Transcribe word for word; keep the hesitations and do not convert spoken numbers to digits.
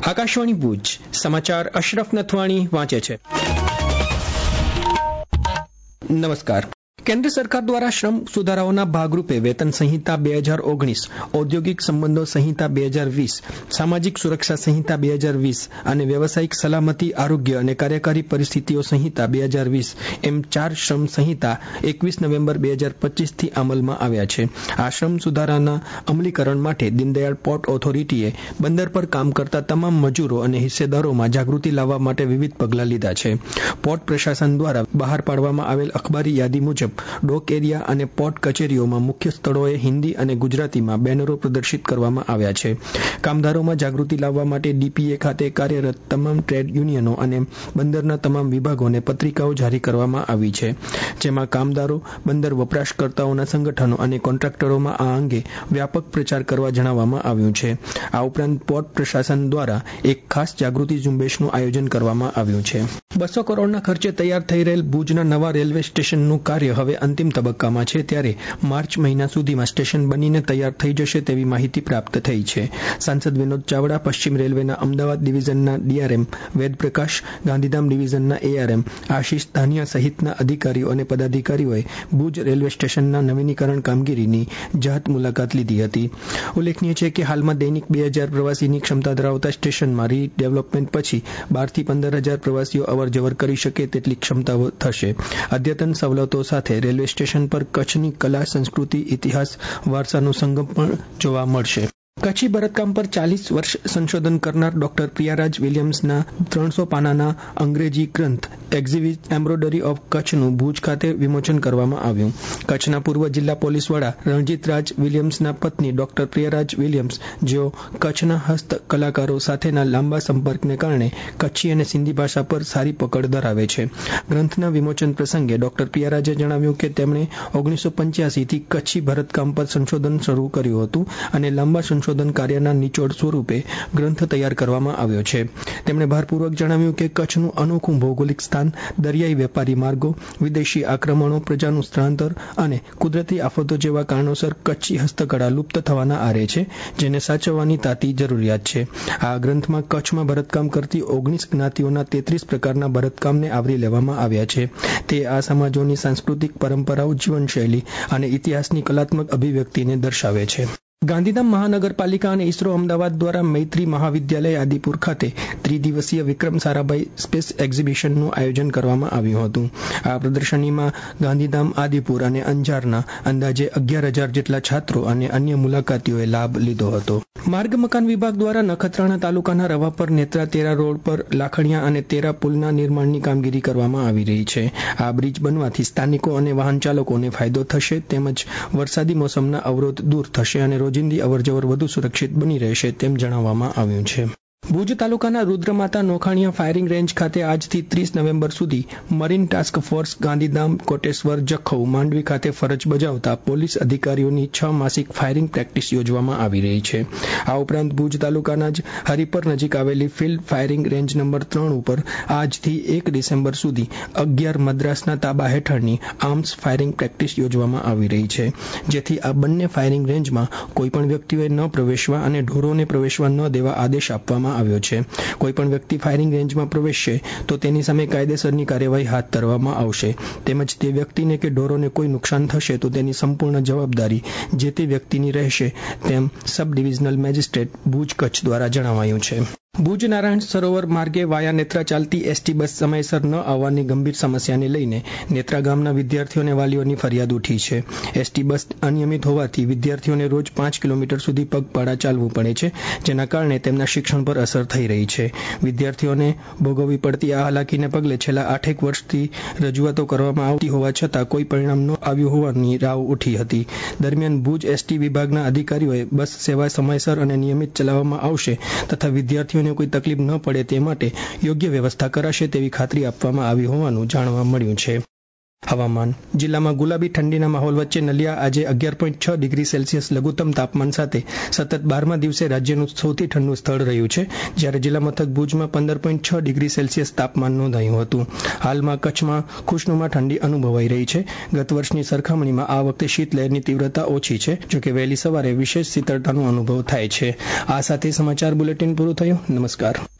આકાશવાણી ભુજ સમાચાર અશરફ નથવાણી વાંચે છે. નમસ્કાર. કેન્દ્ર સરકાર દ્વારા શ્રમ સુધારાઓના ભાગરૂપે વેતન સંહિતા બે હજાર ઓગણીસ, ઔદ્યોગિક સંબંધો સંહિતા બે હજાર વીસ, સામાજિક સુરક્ષા સંહિતા બે હજાર વીસ અને વ્યવસાયિક સલામતી, આરોગ્ય અને કાર્યકારી પરિસ્થિતિઓ સંહિતા બે હજાર વીસ એમ ચાર શ્રમ સંહિતા એકવીસ નવેમ્બર બે હજાર પચીસથી અમલમાં આવ્યા છે. આ શ્રમ સુધારાના અમલીકરણ માટે દીનદયાળ પોર્ટ ઓથોરિટીએ બંદર પર કામ કરતા તમામ મજૂરો અને હિસ્સેદારોમાં જાગૃતિ લાવવા માટે વિવિધ પગલાં લીધા છે. પોર્ટ પ્રશાસન દ્વારા બહાર પાડવામાં આવેલ અખબારી યાદી મુજબ ડોક એરિયા અને પોર્ટ કચેરીઓમાં મુખ્ય સ્થળોએ હિન્દી અને ગુજરાતીમાં બેનરો પ્રદર્શિત કરવામાં આવ્યા છે. કામદારોમાં જાગૃતિ લાવવા માટે ડીપીએ ખાતે કાર્યરત તમામ ટ્રેડ યુનિયનો અને બંદરના તમામ વિભાગોને પત્રિકાઓ જારી કરવામાં આવી છે, જેમાં કામદારો, બંદર વપરાશકર્તાઓના સંગઠનો અને કોન્ટ્રાક્ટરોમાં આ અંગે વ્યાપક પ્રચાર કરવા જણાવવામાં આવ્યું છે. આ ઉપરાંત પોર્ટ પ્રશાસન દ્વારા એક ખાસ જાગૃતિ ઝુંબેશનું આયોજન કરવામાં આવ્યું છે. બસો કરોડના ખર્ચે તૈયાર થઈ રહેલ ભુજના નવા રેલવે સ્ટેશનનું કાર્ય હવે અંતિમ તબક્કામાં છે, ત્યારે માર્ચ મહિના સુધીમાં સ્ટેશન બનીને તૈયાર થઈ જશે તેવી માહિતી પ્રાપ્ત થઈ છે. સાંસદ વિનોદ ચાવડા, પશ્ચિમ રેલવેના અમદાવાદ ડિવિઝનના ડીઆરએમ વેદ પ્રકાશ, ગાંધીધામ ડિવિઝનના એઆરએમ આશિષ ધાનિયા સહિતના અધિકારીઓ અને પદાધિકારીઓએ ભુજ રેલવે સ્ટેશનના નવીનીકરણ કામગીરીની જાત મુલાકાત લીધી હતી. ઉલ્લેખનીય છે કે હાલમાં દૈનિક બે હજાર પ્રવાસીની ક્ષમતા ધરાવતા સ્ટેશનમાં રીડેવલપમેન્ટ પછી બારથી પંદર હજાર પ્રવાસીઓ અવરજવર કરી શકે તેટલી ક્ષમતાઓ થશે. અદ્યતન સવલતો સાથે રેલવે સ્ટેશન પર કચ્છની કલા, સંસ્કૃતિ, ઇતિહાસ, વારસાનો સંગમ પણ જોવા મળશે. કચ્છી ભરતકામ પર ચાલીસ વર્ષ સંશોધન કરનાર ડોક્ટર પ્રિયારાજ વિલિયમ્સના ત્રણસો પાનાના અંગ્રેજી ગ્રંથ એક્ઝિબિટ એમ્બ્રોડરી ઓફ કચ્છનું ભુજ ખાતે વિમોચન કરવામાં આવ્યું. કચ્છના પૂર્વ જિલ્લા પોલીસ વડા રણજીત રાજ વિલિયમ્સના પત્ની ડોક્ટર પ્રિયારાજ વિલિયમ્સ, જેઓ કચ્છના હસ્ત કલાકારો સાથેના લાંબા સંપર્કને કારણે કચ્છી અને સિંધી ભાષા પર સારી પકડ ધરાવે છે. ગ્રંથના વિમોચન પ્રસંગે ડોક્ટર પ્રિયારાજે જણાવ્યું કે તેમણે ઓગણીસો પંચ્યાસીથી કચ્છી ભરતકામ પર સંશોધન શરૂ કર્યું હતું અને લાંબા સંશોધન કાર્યના નિચોડ સ્વરૂપે ગ્રંથ તૈયાર કરવામાં આવ્યો છે. તેમણે ભારપૂર્વક જણાવ્યું કે કચ્છનું અનોખું ભૌગોલિક સ્થાન, દરિયાઈ વેપારી માર્ગો, વિદેશી આક્રમણો, પ્રજાનું સ્થળાંતર અને કુદરતી આફતો જેવા કારણોસર કચ્છી હસ્તકળા લુપ્ત થવાના આરે છે, જેને સાચવવાની તાતી જરૂરિયાત છે. આ ગ્રંથમાં કચ્છમાં ભરતકામ કરતી ઓગણીસ જ્ઞાતિઓના તેત્રીસ પ્રકારના ભરતકામને આવરી લેવામાં આવ્યા છે. તે આ સમાજોની સાંસ્કૃતિક પરંપરાઓ, જીવનશૈલી અને ઇતિહાસની કલાત્મક અભિવ્યક્તિને દર્શાવે છે. ગાંધીધામ મહાનગરપાલિકા અને ઇસરો અમદાવાદ દ્વારા મૈત્રી મહાવિદ્યાલય આદિપુર ખાતે ત્રિદિવસીય વિક્રમ સારાભાઈ સ્પેસ એક્ઝિબિશનનું આયોજન કરવામાં આવ્યું હતું. આ પ્રદર્શનીમાં ગાંધીધામ, આદિપુર અને અંજારના અંદાજે અગિયાર હજાર જેટલા છાત્રો અને અન્ય મુલાકાતીઓએ લાભ લીધો હતો. માર્ગ મકાન વિભાગ દ્વારા નખત્રાણા તાલુકાના રવાપર નેત્રા તેરા રોડ પર લાખણીયા અને તેરા પુલના નિર્માણની કામગીરી કરવામાં આવી રહી છે. આ બ્રિજ બનવાથી સ્થાનિકો અને વાહન ચાલકોને ફાયદો થશે, તેમજ વરસાદી મોસમના અવરોધ દૂર થશે અને રોજિંદી અવરજવર વધુ સુરક્ષિત બની રહેશે તેમ જણાવવામાં આવ્યું છે. ભુજ તાલુકાના રુદ્રમાતા નોખાણીયા ફાયરિંગ રેન્જ ખાતે આજથી ત્રીસ નવેમ્બર સુધી marine task force Gandhidham, Koteshwar, Jakhau, Mandvi ખાતે ફરજ બજાવતા પોલીસ અધિકારીઓની છ માસિક ફાયરિંગ પ્રેક્ટિસ યોજવામાં આવી રહી છે. આ ઉપરાંત ભુજ તાલુકાના જ હરિપર નજીક આવેલી ફિલ્ડ ફાયરિંગ રેન્જ નંબર ત્રણ ઉપર આજથી એક ડિસેમ્બર સુધી અગિયાર મદ્રાસના તાબા હેઠળની આર્મ્સ ફાયરિંગ પ્રેક્ટિસ યોજવામાં આવી રહી છે, જેથી આ બંને ફાયરિંગ રેન્જમાં કોઈપણ વ્યક્તિઓએ ન પ્રવેશવા અને ઢોરોને પ્રવેશવા ન દેવા આદેશ આપવામાં આવ્યો છે. કોઈપણ વ્યક્તિ ફાયરિંગ રેન્જમાં પ્રવેશશે તો તેની સામે કાયદેસરની કાર્યવાહી હાથ ધરવામાં આવશે, તેમજ તે વ્યક્તિને કે ઢોરોને કોઈ નુકસાન થશે તો તેની સંપૂર્ણ જવાબદારી જે તે વ્યક્તિની રહેશે, તેમ sub divisional magistrate Bhuj Kutch દ્વારા જણાવાયું છે. ભુજ નારાયણ સરોવર માર્ગે વાયા નેત્રા ચાલતી એસટી બસ સમયસર ન આવવાની ગંભીર સમસ્યાને લઈને નેત્રા ગામના વિદ્યાર્થીઓ અને વાલીઓની ફરિયાદ ઉઠી છે. એસટી બસ અનિયમિત હોવાથી વિદ્યાર્થીઓને રોજ પાંચ કિલોમીટર સુધી પગપાળા ચાલવું પડે છે, જેના કારણે તેમના શિક્ષણ પર અસર થઈ રહી છે. વિદ્યાર્થીઓને ભોગવવી પડતી આ હાલાકીને પગલે છેલ્લા આઠેક વર્ષથી રજૂઆતો કરવામાં આવતી હોવા છતાં કોઈ પરિણામ ન આવ્યું હોવાની રાવ ઉઠી હતી. દરમિયાન ભુજ એસટી વિભાગના અધિકારીઓએ બસ સેવા સમયસર અને નિયમિત ચલાવવામાં આવશે તથા વિદ્યાર્થીઓ કોઈ તકલીફ ન પડે તે માટે યોગ્ય વ્યવસ્થા કરાશે તેવી ખાતરી આપવામાં આવી હોવાનું જાણવા મળ્યું છે. હવામાન જિલ્લામાં ગુલાબી ઠંડીના માહોલ વચ્ચે નલિયા આજે અગિયાર પોઈન્ટ છ ડિગ્રી સેલ્સિયસ લઘુત્તમ તાપમાન સાથે સતત બારમા દિવસે રાજ્યનું સૌથી ઠંડુ સ્થળ રહ્યું છે, જ્યારે જિલ્લા મથક ભુજમાં પંદર પોઈન્ટ છ ડિગ્રી સેલ્સિયસ તાપમાન નોંધાયું હતું. હાલમાં કચ્છમાં ખુશનુમા ઠંડી અનુભવાઈ રહી છે. ગત વર્ષની સરખામણીમાં આ વખતે શીતલહેરની તીવ્રતા ઓછી છે, જોકે વહેલી સવારે વિશેષ શીતળતાનો અનુભવ થાય છે. આ સાથે સમાચાર બુલેટિન પૂરું થયું. નમસ્કાર.